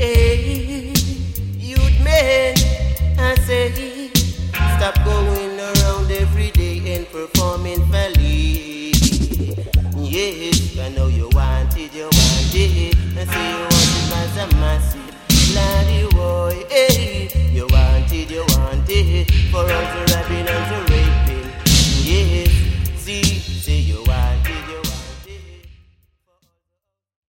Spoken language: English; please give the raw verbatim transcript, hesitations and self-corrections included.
Hey, youth men, I say, stop going around every day and performing folly. Yes, I know you want it, you want it. I say you